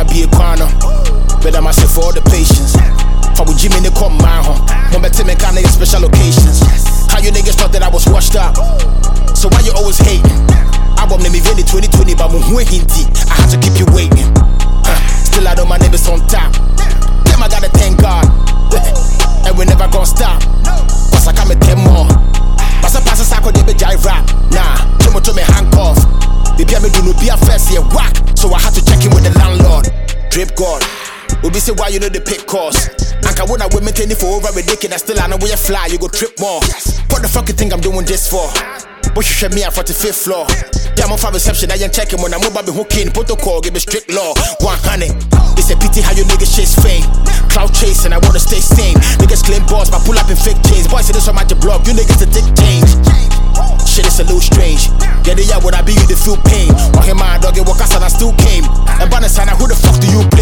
be a corner. But I'm asking for all the patience. For with Jimmy, they come my home. One better me kind of special occasions. How you niggas thought that I was washed up? So why you always hating? I won't name me 2020, but I'm hinty. I had to keep you waiting. Still I know my name is on top. Damn, I gotta thank God. And we never gonna stop. Cause I come at 10 more. But I pass a sack of the jive rap. Nah, to me handcuff. They be me do no be a first year whack. So I had to check in with the landlord. Drip God. We be say why you know the pick cost. And I wanna women take it for over ridiculous. Still I know where you fly, you go trip more. What the fuck you think I'm doing this for? But you share me at 45th floor. Yeah, I'm on for reception, I ain't checking when I'm about to hook in. Protocol, give me strict law. 100. It's a pity how you niggas chase fame. Cloud chasing, I wanna stay sane. Niggas claim boss, but pull up in fake chains. Boys say this on my blog, you niggas to take change. Shit is a little strange. Yeah, when I be you, they feel pain. Walking my dog, it walk us and I still came. And by the sign, who the fuck do you blame?